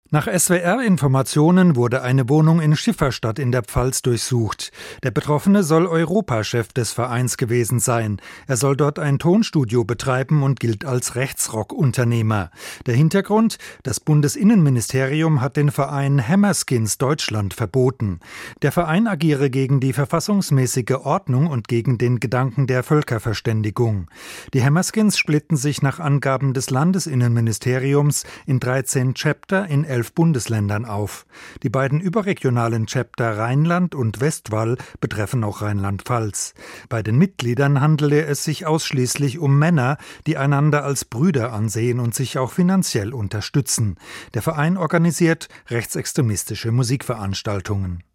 Nach SWR-Informationen wurde eine Wohnung in Schifferstadt in der Pfalz durchsucht. Der Betroffene soll Europachef des Vereins gewesen sein. Er soll dort ein Tonstudio betreiben und gilt als Rechtsrock-Unternehmer. Der Hintergrund: Das Bundesinnenministerium hat den Verein Hammerskins Deutschland verboten. Der Verein agiere gegen die verfassungsmäßige Ordnung und gegen den Gedanken der Völkerverständigung. Die Hammerskins splitten sich nach Angaben des Landesinnenministeriums in 13 Chapter in 11 Bundesländern auf. Die beiden überregionalen Chapter Rheinland und Westwall betreffen auch Rheinland-Pfalz. Bei den Mitgliedern handele es sich ausschließlich um Männer, die einander als Brüder ansehen und sich auch finanziell unterstützen. Der Verein organisiert rechtsextremistische Musikveranstaltungen.